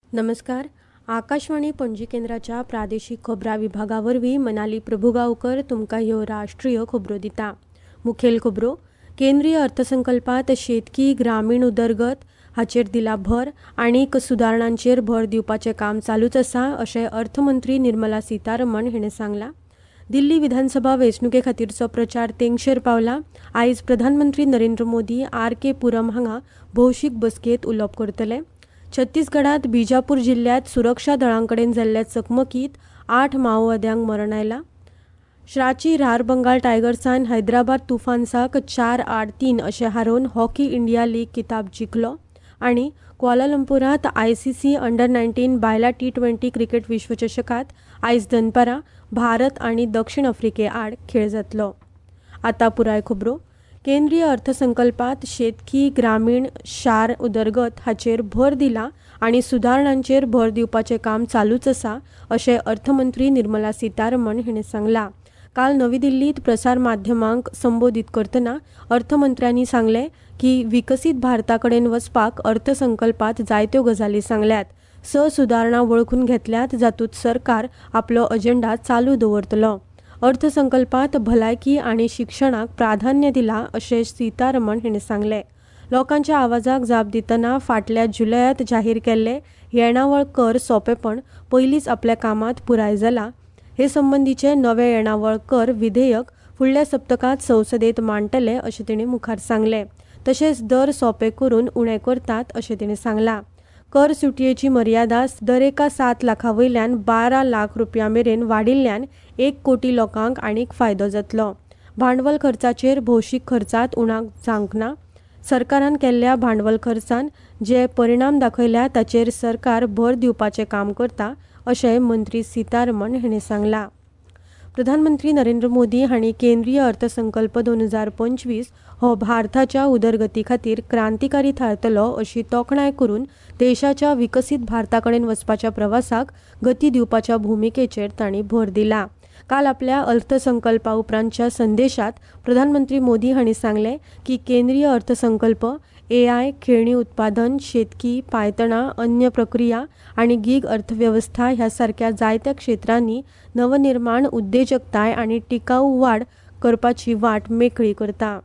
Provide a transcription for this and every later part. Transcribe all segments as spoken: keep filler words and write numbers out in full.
नमस्कार. आकाशवाणी पणजी केंद्राच्या प्रादेशीक खबरां विभागा वरवीं मनाली प्रभुगांवकर तुमकां ह्यो राष्ट्रीय खबरो दिता. मुखेल खबरो. केंद्रीय अर्थसंकल्पात शेतकी ग्रामीण उदरगत हाचेर दिला भर आनीक सुदारणांचेर भर दिवपाचें काम चालूच आसा अशें अर्थमंत्री निर्मला सीतारमण हाणें सांगलां. दिल्ली विधानसभा वेंचणुके खातीरचो प्रचार तेंगशेर पावला. आयज प्रधानमंत्री नरेंद्र मोदी आर के पुरम हांगा भौशीक बसकेंत उलोवप करतले. छत्तीसगडांत बिजापूर जिल्ल्यांत सुरक्षा दळांकडेन जाल्ल्या चकमकीत आठ माओवाद्यांक मरण आयलां. श्राची रार बंगाल टायगर्सान हैदराबाद तुफान्साक चार आड तीन अशें हारोवन हॉकी इंडिया लीग किताब जिखलो. आनी क्वालालंपुरांत आयसीसी अंडर नायन्टीन बायलां टी ट्वेंटी क्रिकेट विश्वचषकांत आयज दनपारां भारत आनी दक्षिण आफ्रिके आड खेळ जातलो. आतां पुराय खबरो. केंद्रीय अर्थसंकल्पात शेतकी ग्रामीण शार उदरगत हाचेर भर दिला आनी सुदारणांचेर भर दिवपाचें काम चालूच आसा अशें अर्थमंत्री निर्मला सीतारमण हाणें सांगलां. काल नवी दिल्लींत प्रसार माध्यमांक संबोधीत करतना अर्थमंत्र्यांनी सांगलें की विकसीत भारता कडेन वचपाक अर्थसंकल्पात जायत्यो गजाली सांगल्यात. स सुदारणा वळखून घेतल्यात जातूंत सरकार आपलो अजेंडा चालू दवरतलो. अर्थसंकल्पात भलायकी आनी शिक्षणाक प्राधान्य दिलां अशें सीतारमण हाणें सांगलें. लोकांच्या आवाजाक जाप दितना फाटल्या जुलयात जाहीर केल्ले येणावळ कर सोंपेपण पयलींच आपल्या कामात पुराय जालां. हे संबंदीचे नवे येणावळ कर विधेयक फुडल्या सप्तकांत संसदेत मांडटले अशें तिणें मुखार सांगलें. तशेंच दर सोंपे करून उणे करतात अशें तिणें सांगलां. कर सुटयेची मर्यादा दरेका सात लाखां वयल्यान बारा लाख रुपयां मेरेन वाडिल्ल्यान एक कोटी लोकांक आनीक फायदो जातलो. भांडवल खर्चाचेर भौशीक खर्चात उणाव जावंक ना. सरकारान केल्ल्या भांडवल खर्चान जे परिणाम दाखयल्या ताचेर सरकार भर दिवपाचें काम करता अशें मंत्री सीतारमण हाणें सांगलां. प्रधानमंत्री नरेंद्र मोदी हांणी केंद्रीय अर्थसंकल्प दोन हजार पंचवीस हो भारताच्या उदरगती खातीर क्रांतिकारी थारतलो अशी तोखणाय करून देशाच्या विकसीत भारता कडेन वचपाच्या प्रवासाक गती दिवपाच्या भुमिकेचेर तांणी भर दिला. काल आपल्या अर्थसंकल्पा उपरांतच्या संदेशात प्रधानमंत्री मोदी हांणी सांगलें की केंद्रीय अर्थसंकल्प एआय, खेळणी उत्पादन, शेतकी, पायतणां, अन्य प्रक्रिया आनी गीग अर्थवेवस्था ह्या सारक्या जायत्या क्षेत्रांनी नवनिर्माण, उद्देजकताय आनी टिकाऊ वाड करपाची वाट मेकळी करता.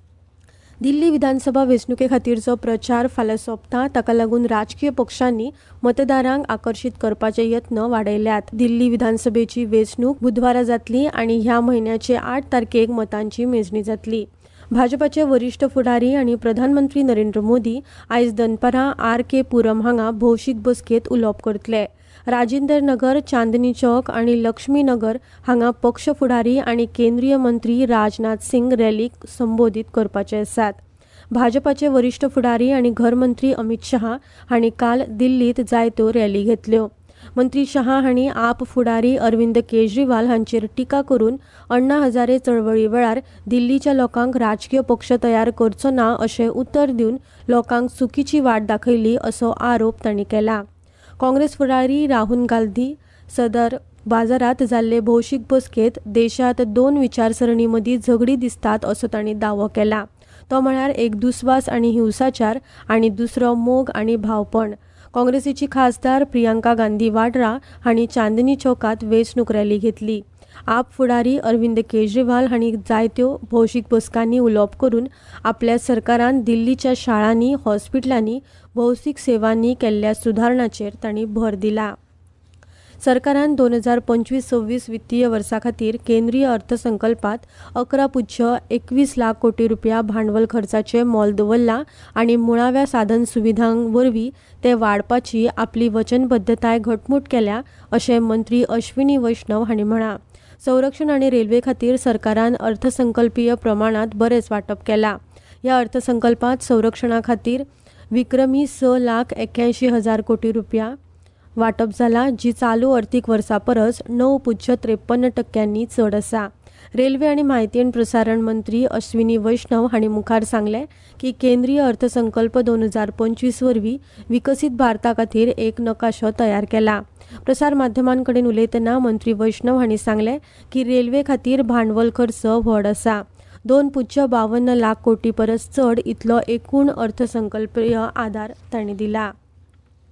दिल्ली विधानसभा वेंचणुके खातीरचो प्रचार फाल्यां सोंपता. ताका लागून राजकीय पक्षांनी मतदारांक आकर्शीत करपाचे यत्न वाडयल्यात. दिल्ली विधानसभेची वेंचणूक बुधवारा जातली आनी ह्या म्हयन्याचे आठ तारखेक मतांची मेजणी जातली. भाजपाचे वरिष्ठ फुडारी आनी प्रधानमंत्री नरेंद्र मोदी आयज दनपारां आर के पुरम हांगा भौशीक बसकेंत उलोवप करतले. राजिंदर नगर, चांदनी चौक आनी लक्ष्मी नगर हांगा पक्ष फुडारी आनी केंद्रीय मंत्री राजनाथ सिंग रॅलीक संबोधीत करपाचे आसात. भाजपाचे वरिष्ठ फुडारी आनी घर मंत्री अमित शहा हांणी काल दिल्लीत जायत्यो रॅली घेतल्यो. मंत्री शहा हांणी आप फुडारी अरविंद केजरीवाल हांचेर टिका करून अण्णा हजारे चळवळी वेळार दिल्लीच्या लोकांक राजकीय पक्ष तयार करचो ना अशें उतर दिवन लोकांक चुकीची वाट दाखयली असो आरोप तांणी केला. काँग्रेस फुडारी राहुल गांधी सदर बाजारात जाल्ले भौशीक बसकेंत देशांत दोन विचारसरणी मदीं झगडी दिसतात असो तांणी दावो केला. तो म्हळ्यार एक दुस्वास आनी हिंसाचार आनी दुसरो मोग आनी भावपण. काँग्रेसीची खासदार प्रियांका गांधी वाड्रा हांणी चांदनी चौकात वेंचणूक रॅली घेतली. आप फुडारी अरविंद केजरीवाल हांणी जायत्यो भौशीक बसकांनी उलोवप करून आपल्या सरकारान दिल्लीच्या शाळांनी, हॉस्पिटलांनी, भौशीक सेवांनी केल्ल्या सुदारणाचेर तांणी भर दिला. सरकारान दोन हजार पंचवीस सव्वीस वित्तीय वर्सा खातीर केंद्रीय अर्थसंकल्पात अकरा पुज्य एकवीस लाख कोटी रुपया भांडवल खर्चाचें मोल दवरलां आनी मुळाव्या साधन सुविधांक वरवीं ते वाडपाची आपली वचनबद्धताय घटमूट केल्या अशें मंत्री अश्विनी वैष्णव हांणी म्हळां. संरक्षण आनी रेल्वे खातीर सरकारान अर्थसंकल्पीय प्रमाणांत बरेंच वांटप केलां. ह्या अर्थसंकल्पात संरक्षणा खातीर विक्रमी स लाख एक्यायंशी हजार कोटी रुपया वांटप जालां, जी चालू अर्थीक वर्सा परस णव पुज्य त्रेपन्न टक्क्यांनी चड आसा. रेल्वे आनी म्हायती आनी प्रसारण मंत्री अश्विनी वैष्णव हांणी मुखार सांगलें की केंद्रीय अर्थसंकल्प दोन हजार पंचवीस वरवीं विकसीत भारता खातीर एक नकाशो तयार केला. प्रसार माध्यमां कडेन उलयतना मंत्री वैष्णव हांणी सांगलें की रेल्वे खातीर भांडवल खर्च व्हड आसा. दोन पुज्य बावन्न लाख कोटी परस चड इतलो एकूण अर्थसंकल्पीय आदार तांणी दिला.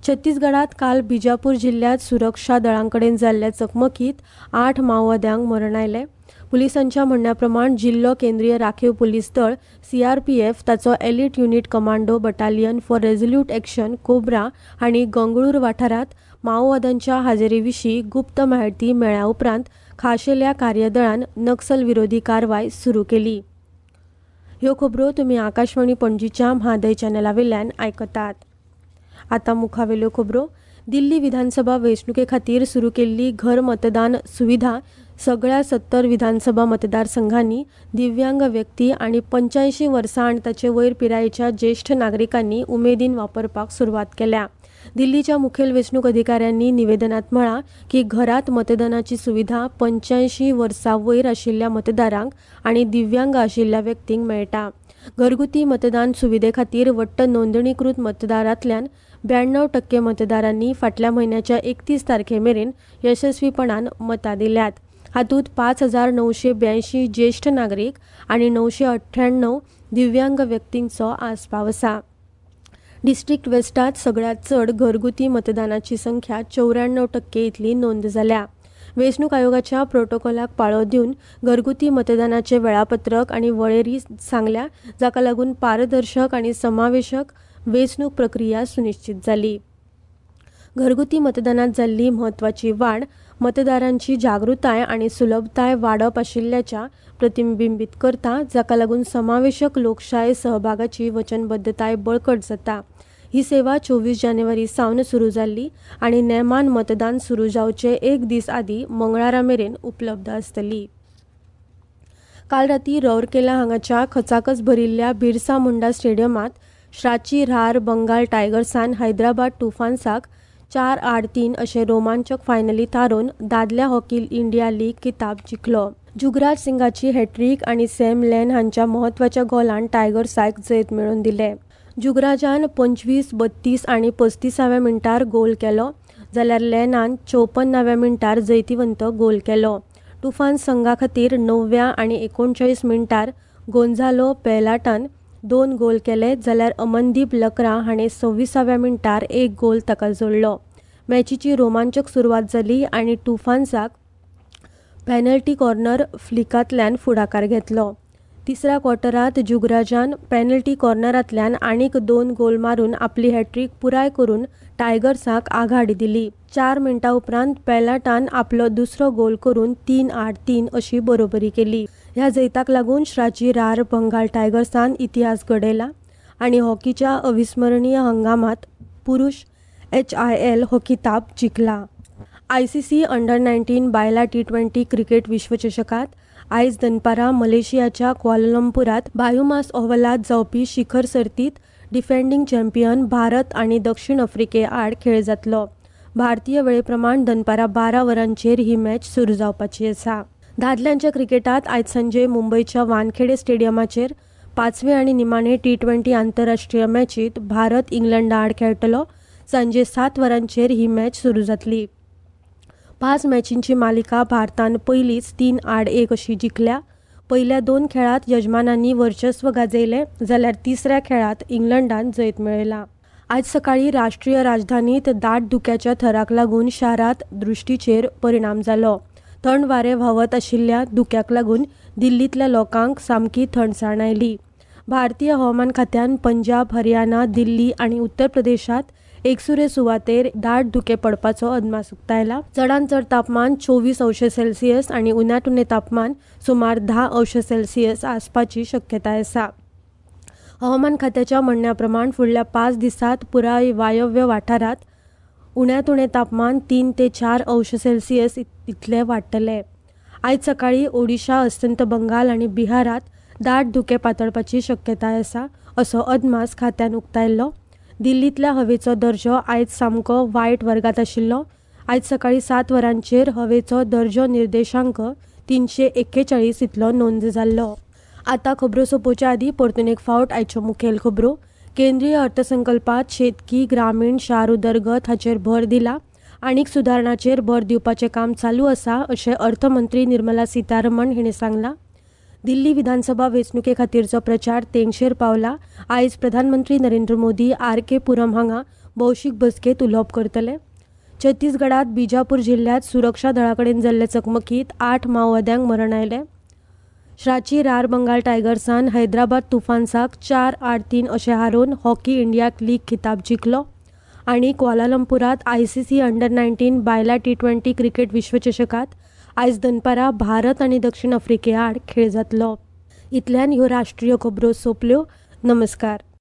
छत्तीसगडात काल बिजापूर जिल्ह्यात सुरक्षा दळांकडेन जाल्ल्या चकमकीत आठ माओवाद्यांक मरण आयलें. पुलिसांच्या म्हणण्याप्रमाण जिल्हो केंद्रीय राखीव पुलीस दळ सीआरपीएफ ताचो elite unit commando battalion for resolute action COBRA हांणी गंगळूर वाठारांत माओवाद्यांच्या हाजेरी गुप्त म्हायती मेळ्ळ्या उपरांत खाशेल्या कार्यदळान नक्सल विरोधी कारवाय सुरू केली. ह्यो खबरो तुमी आकाशवाणी पणजीच्या म्हादय चॅनला वयल्यान आयकतात. आतां मुखावेल्यो खबरो. दिल्ली विधानसभा वेंचणुके खातीर सुरू केल्ली घर मतदान सुविधा सगळ्या सत्तर विधानसभा मतदारसंघांनी दिव्यांग व्यक्ती आनी पंच्याऐंशी वर्सां आनी ताचे वयर पिरायेच्या ज्येश्ठ नागरिकांनी उमेदीन वापरपाक सुरवात केल्या. दिल्लीच्या मुखेल वेंचणूक अधिकाऱ्यांनी निवेदनात म्हळां की घरात मतदानाची सुविधा पंच्याऐंशी वर्सां वयर आशिल्ल्या मतदारांक आनी दिव्यांग आशिल्ल्या व्यक्तींक मेळटा. घरगुती मतदान सुविधे खातीर वट्ट नोंदणीकृत मतदारांतल्यान ब्याण्णव टक्के मतदारांनी फाटल्या म्हयन्याच्या एकतीस तारखे मेरेन यशस्वीपणान मतां दिल्यात. हातूंत पाच हजार णवशे ब्यायंशी ज्येश्ठ नागरीक आनी णवशे अठ्ठ्याण्णव दिव्यांग व्यक्तींचो आस्पाव आसा. डिस्ट्रिक्ट वेस्टात सगळ्यात चड घरगुती मतदानाची संख्या चौऱ्याण्णव टक्के इतली नोंद जाल्या. वेंचणूक आयोगाच्या प्रोटोकॉलाक पाळो दिवन घरगुती मतदानाचे वेळापत्रक आनी वळेरी सांगल्या, जाका लागून पारदर्शक आनी समावेशक वेंचणूक प्रक्रिया सुनिश्चित जाली. घरगुती मतदानात जाल्ली म्हत्वाची वाड मतदारांची जागृताय आनी सुलभताय वाडप आशिल्ल्याच्या प्रतिबिंबीत करता, जाका लागून समावेशक लोकशाय सहभागाची वचनबद्धताय बळकट जाता. ही सेवा चोवीस जानेवारी सावन सुरू जाल्ली आनी नेमान मतदान सुरू जावचे एक दीस आदी मंगळारा मेरेन उपलब्ध आसतली. काल राती राउरकेला हांगाच्या खचाखच भरिल्ल्या बिरसा मुंडा स्टेडियमात श्राची रार बंगाल टायगर्सान हैदराबाद टुफान्साक चार आड तीन अशे रोमांचक फायनलीत हारोवन दादल्या हॉकी इंडिया लीग किताब जिखलो. जुगराज सिंगाची हॅट्रिक आनी सॅम लेन हांच्या म्हत्वाच्या गोलान टायगर्साक जैत मेळोवन दिले. जुगराजान पंचवीस बत्तीस आनी पस्तीसाव्या मिनटार गोल केलो, जाल्यार लेनान चौपन्नाव्या मिनटार जैतिवंत गोल केलो. टुफान्स संघा खातीर णव्या आनी एकोणचाळीस मिनटार गोंझालो पेलाटान दोन गोल केले, जाल्यार अमनदीप लकरा हाणें सव्वीसाव्या मिनटार एक गोल ताका जोडलो. मॅचीची रोमांचक सुरवात जाली आनी टुफान्साक पेनल्टी कॉर्नर फ्लिकांतल्यान फुडाकार घेतलो. तिसऱ्या क्वॉर्टरांत जुगराजान पेनल्टी कॉर्नरांतल्यान आनीक दोन गोल मारून आपली हॅट्रिक पुराय करून टायगर्साक आघाडी दिली. चार मिनटां उपरांत पेलाटान आपलो दुसरो गोल करून तीन आड तीन अशी बरोबरी केली. ह्या जैताक लागून श्राची रार बंगाल टायगर्सान इतिहास घडयला आनी हॉकीच्या अविस्मरणीय हंगामात पुरुष एच आय एल हो किताब जिखला. आयसीसी अंडर नायन्टीन बायला टी ट्वेंटी क्रिकेट विश्वचषकात आयज दनपारां मलेशियाच्या क्वालालंपुरात बायोमास ओव्हलात जावपी शिखर सर्तीत डिफेंडिंग चॅम्पियन भारत आनी दक्षिण आफ्रिके आड खेळ जातलो. भारतीय वेळेप्रमाण दनपारां बारा वरांचेर ही मॅच सुरू जावपाची आसा. दादल्यांच्या क्रिकेटात आयज सांजे मुंबयच्या वानखेडे स्टेडियमाचेर पांचवे आनी निमाणे टी ट्वेंटी आंतरराष्ट्रीय मॅचीत भारत इंग्लंडा आड खेळटलो. सांजे सात वरांचेर ही मॅच सुरू जातली. पांच मॅचींची मालिका भारतान पयलींच तीन आड एक अशी जिखल्या. पयल्या दोन खेळांत यजमानांनी वर्चस्व गाजयलें, जाल्यार तिसऱ्या खेळांत इंग्लंडान जैत मेळयला. आयज सकाळीं राष्ट्रीय राजधानीत दाट धुक्याच्या थराक लागून शारांत दृश्टीचेर परिणाम जालो. थंड वारें व्हांवत आशिल्ल्या धुक्याक लागून दिल्लींतल्या लोकांक सामकी थंडसाण आयली. भारतीय हवामान खात्यान पंजाब, हरियाणा, दिल्ली आनी उत्तर प्रदेशात एकसुरे सुवातेर दाट धुके पडपाचो अदमास उक्तायला. चडांत चड तापमान चोवीस अंश सेल्सियस आनी उण्यात उणें तापमान सुमार धा अंश सेल्सियस आसपाची शक्यताय आसा. हवामान खात्याच्या म्हणण्या प्रमाण फुडल्या पांच दिसांत पुराय वायव्य वाठारात उण्यात उणें तापमान तीन ते चार अंश सेल्सियस इतले वाडटले. आयज सकाळीं ओडिशा, अस्तंत बंगाल आनी बिहारात दाट धुके पातळपाची शक्यताय आसा, असो अदमास खात्यान उक्तायल्लो. दिल्लींतल्या हवेचो दर्जो आयज सामको वायट वर्गात आशिल्लो. आयज सकाळीं सात वरांचेर हवेचो दर्जो निर्देशांक तिनशे एक्केचाळीस इतलो नोंद जाल्लो. आतां खबरो सोंपोवच्या आदीं परतून एक फावट आयच्यो मुखेल खबरो. केंद्रीय अर्थसंकल्पात शेतकी, ग्रामीण, शार उदरगत हाचेर भर दिला. आनीक सुदारणाचेर भर दिवपाचें काम चालू आसा, अशें अर्थमंत्री निर्मला सीतारमण हिणें सांगलां. दिल्ली विधानसभा वेंचणुके खातीरचो प्रचार तेंगशेर पावला. आयज प्रधानमंत्री नरेंद्र मोदी आर के पुरम हांगा भौशीक बसकेत उलोवप करतले. छत्तीसगडात बिजापूर जिल्ह्यात सुरक्षा दळाकडेन जाल्ले चकमकीत आठ माओवाद्यांक मरण आयले. श्राची रार बंगाल टायगर्सान हैदराबाद तुफान्साक चार आड तीन अशें हारोवन हॉकी इंडियाक लीग खिताब जिखलो आनी क्वालालंपुरात आयसीसी अंडर नायन्टीन बायलां टी ट्वेंटी क्रिकेट विश्वचषकात आयज दनपारां भारत आनी दक्षिण आफ्रिके आड खेळ जातलो. इतल्यान ह्यो राष्ट्रीय खबरो सोंपल्यो. नमस्कार.